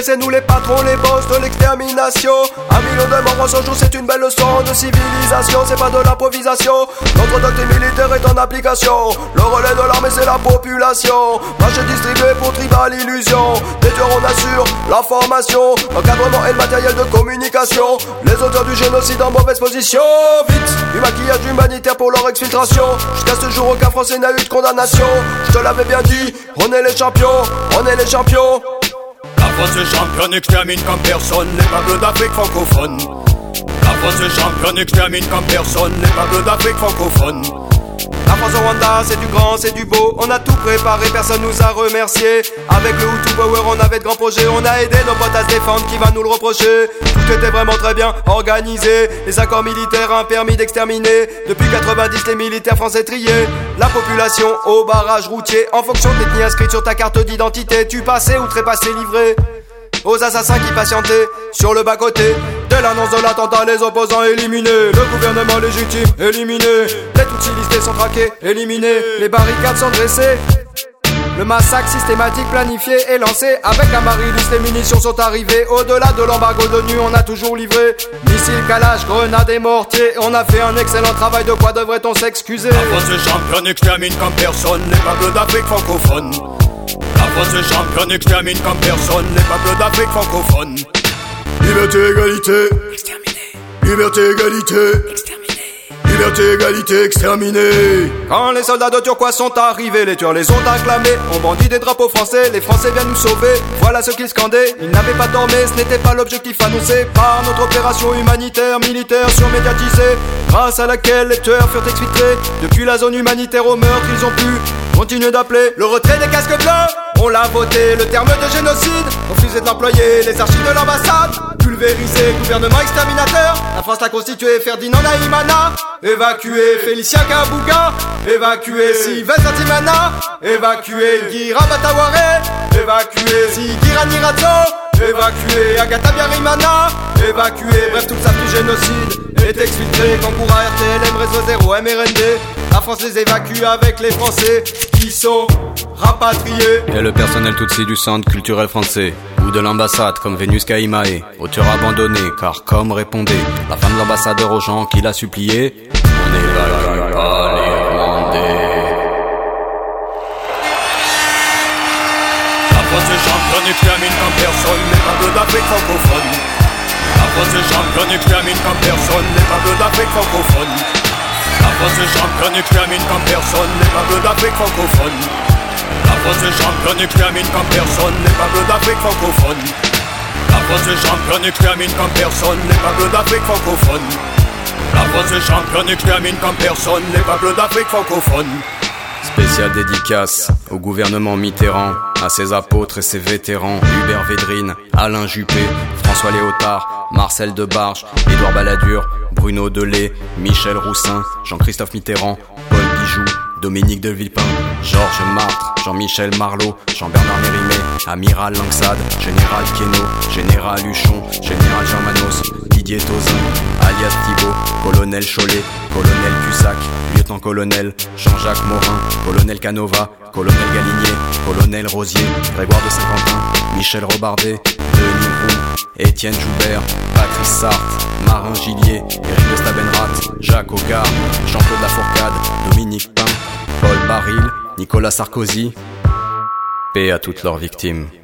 c'est nous les patrons, les boss de l'extermination. 1 million de morts en 100 jours, c'est une belle leçon de civilisation, c'est pas de l'improvisation. Notre doctrine militaire est en application. Le relais de l'armée c'est la population. Marché distribué pour tribal illusion. Des tueurs on assure la formation, encadrement et le matériel de communication. Les auteurs du génocide en mauvaise position. Vite, du maquillage humanitaire pour leur exfiltration. Jusqu'à ce jour aucun français n'a eu de condamnation. Je te l'avais bien dit, on est les champions, on est les champions. La France est championne, extermine comme personne les peuples d'Afrique francophone. La France est championne, extermine comme personne les peuples d'Afrique francophone. La France au Rwanda, c'est du grand, c'est du beau. On a tout préparé, personne nous a remercié. Avec le Hutu Power, on avait de grands projets. On a aidé nos potes à se défendre, qui va nous le reprocher? Tout était vraiment très bien organisé. Les accords militaires, un permis d'exterminer. Depuis 90, les militaires français triés la population au barrage routier. En fonction de l'ethnie inscrite sur ta carte d'identité, tu passais ou trépassais livré aux assassins qui patientaient sur le bas-côté de l'annonce de l'attentat, les opposants éliminés, le gouvernement légitime éliminé, les Tutsis listés sont traqués, éliminés, les barricades sont dressées. Le massacre systématique planifié est lancé. Avec Amaryllis, les munitions sont arrivées. Au-delà de l'embargo d'ONU, on a toujours livré missiles, calages, grenades et mortiers. On a fait un excellent travail, de quoi devrait-on s'excuser? La France est championne, extermine comme personne les peuples d'Afrique francophone. La France est championne, extermine comme personne les peuples d'Afrique francophone. Liberté, égalité, exterminé. Liberté, égalité, exterminé. Liberté, égalité, exterminé. Quand les soldats de Turquoise sont arrivés, les tueurs les ont acclamés. On bandit des drapeaux français, les Français viennent nous sauver. Voilà ce qu'ils scandaient, ils n'avaient pas dormi. Ce n'était pas l'objectif annoncé par notre opération humanitaire, militaire surmédiatisée, grâce à laquelle les tueurs furent exfiltrés. Depuis la zone humanitaire au meurtre, ils ont pu continuer d'appeler le retrait des casques blancs. On l'a voté, le terme de génocide, refusé d'employer les archives de l'ambassade. Pulvérisé, gouvernement exterminateur, la France l'a constitué, Ferdinand Naïmana. Évacué Félicien Kabouga, évacué Sylvestre Timana, évacué Gira Bataware, évacué Zigira Nirazo, évacué Agatha Biarimana, évacué, bref toute sa du génocide est exfiltré. Kangoura, RTLM, Réseau Zéro, MRND. La France les évacue avec les Français qui sont rapatriés. Et le personnel Tutsi du centre culturel français ou de l'ambassade comme Vénus Kaimae, auteur abandonné car comme répondait la femme de l'ambassadeur aux gens qui l'a supplié, on n'évacue pas les Rwandais. La France est championne, extermine comme personne les peuples d'Afrique francophone. La France est championne, extermine comme personne les peuples d'Afrique francophone. La France est championne, extermine comme personne les peuples d'Afrique francophone. La France est championne, extermine comme personne les peuples d'Afrique francophone. La France est championne, extermine comme personne les peuples d'Afrique francophone. La France est championne, extermine comme personne les peuples d'Afrique francophone. Spéciale dédicace au gouvernement Mitterrand, à ses apôtres et ses vétérans, Hubert Védrine, Alain Juppé, François Léotard, Marcel Debarge, Édouard Balladur, Bruno Delay, Michel Roussin, Jean-Christophe Mitterrand, Paul Bijoux, Dominique de Villepin, Georges Martre, Jean-Michel Marlot, Jean-Bernard Mérimée, Amiral Langsade, Général Quénaud, Général Huchon, Général Germanos, Didier Tauzin, alias Thibault, Colonel Chollet, Colonel Cussac, Lieutenant-colonel, Jean-Jacques Morin, Colonel Canova, Colonel Galinier, Colonel Rosier, Grégoire de Saint-Quentin, Michel Robardet, Denis Roux, Étienne Joubert, Patrice Sartre, Marin Gillier, Éric de Stabenrath, Jacques Aucard, Jean-Claude Lafourcade, Dominique Pain, Paul Baril, Nicolas Sarkozy, paix à toutes leurs victimes.